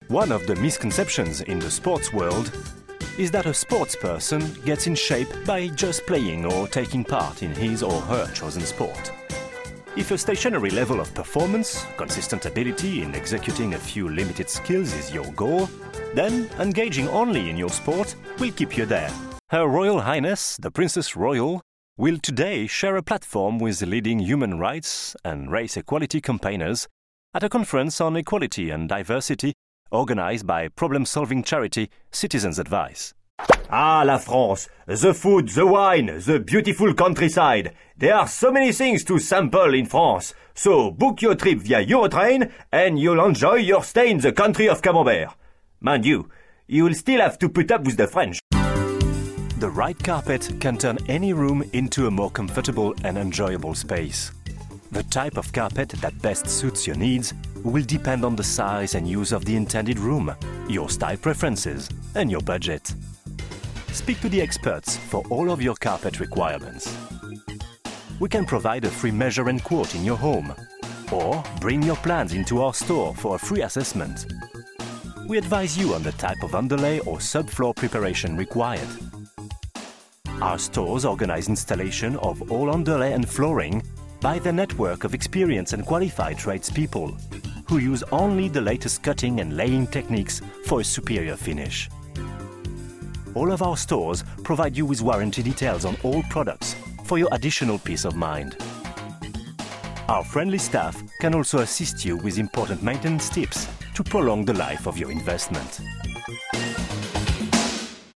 One of the misconceptions in the sports world is that a sports person gets in shape by just playing or taking part in his or her chosen sport. If a stationary level of performance, consistent ability in executing a few limited skills is your goal, then engaging only in your sport will keep you there. Her Royal Highness, the Princess Royal, will today share a platform with leading human rights and race equality campaigners at a conference on equality and diversity organized by problem-solving charity Citizens Advice. Ah, la France! The food, the wine, the beautiful countryside. There are so many things to sample in France. So book your trip via Eurotrain and you'll enjoy your stay in the country of Camembert. Mind you, you will still have to put up with the French. The right carpet can turn any room into a more comfortable and enjoyable space. The type of carpet that best suits your needs will depend on the size and use of the intended room, your style preferences, and your budget. Speak to the experts for all of your carpet requirements. We can provide a free measure and quote in your home, or bring your plans into our store for a free assessment. We advise you on the type of underlay or subfloor preparation required. Our stores organize installation of all underlay and flooring by their network of experienced and qualified tradespeople who use only the latest cutting and laying techniques for a superior finish. All of our stores provide you with warranty details on all products for your additional peace of mind. Our friendly staff can also assist you with important maintenance tips to prolong the life of your investment.